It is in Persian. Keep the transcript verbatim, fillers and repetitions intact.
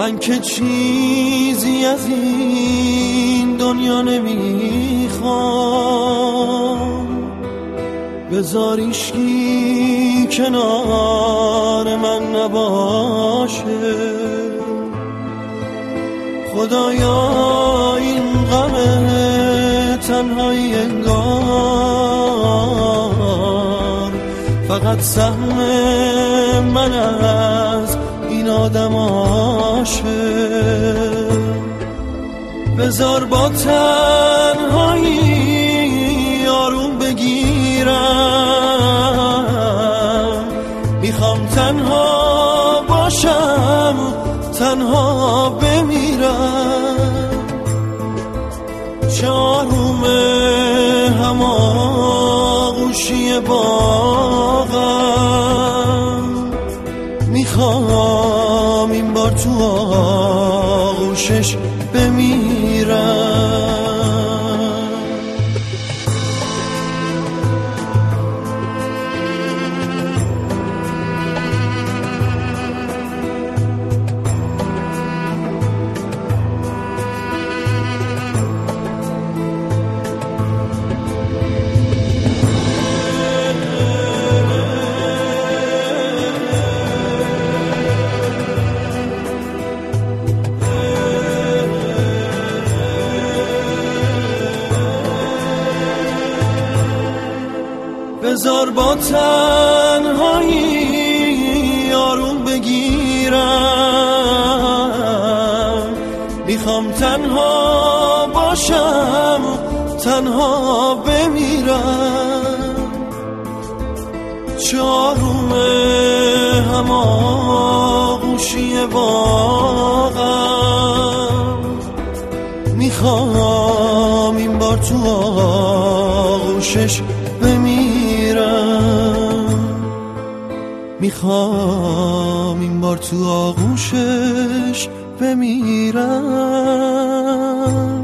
من که چیزی از این دنیا نمیخوام، بذار هیچکی کنار من نباشه. خدایا این غم تنهایی انگار فقط سهم من از این آدماشه. بذار با تنهایی آروم بگیرم، میخوام تنها باشم، تنها بمیرم. چه آرومه هماغوشی باغم، میخوام این بار تو آغوشش بمیرم. بذار با تنهایی آروم بگیرم، میخوام تنها باشم، تنها بمیرم. چه آرومه هماغوشی باغم، میخوام این بار تو آغوشش بمیرم. میخوام این بار تو آغوشش بمیرم.